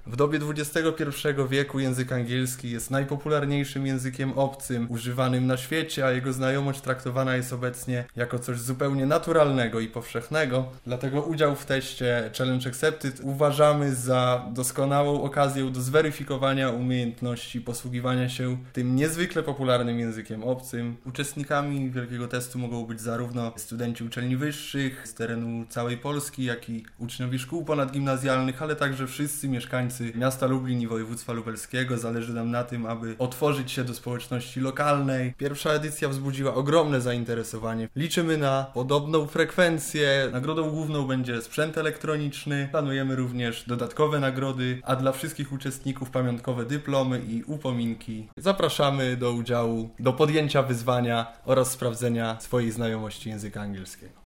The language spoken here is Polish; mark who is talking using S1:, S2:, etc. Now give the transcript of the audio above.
S1: W dobie XXI wieku język angielski jest najpopularniejszym językiem obcym, używanym na świecie, a jego znajomość traktowana jest obecnie jako coś zupełnie naturalnego i powszechnego. Dlatego udział w teście Challenge Accepted uważamy za doskonałą okazję do zweryfikowania umiejętności posługiwania się tym niezwykle popularnym językiem obcym. Uczestnikami wielkiego testu mogą być zarówno studenci uczelni wyższych z terenu całej Polski, jak i uczniowie szkół ponadgimnazjalnych, ale także wszyscy mieszkańcy miasta Lublin i województwa lubelskiego. Zależy nam na tym, aby otworzyć się do społeczności lokalnej. Pierwsza edycja wzbudziła ogromne zainteresowanie. Liczymy na podobną frekwencję. Nagrodą główną będzie sprzęt elektroniczny. Planujemy również dodatkowe nagrody, a dla wszystkich uczestników pamiątkowe dyplomy i upominki. Zapraszamy do udziału, do podjęcia wyzwania oraz sprawdzenia swojej znajomości języka angielskiego.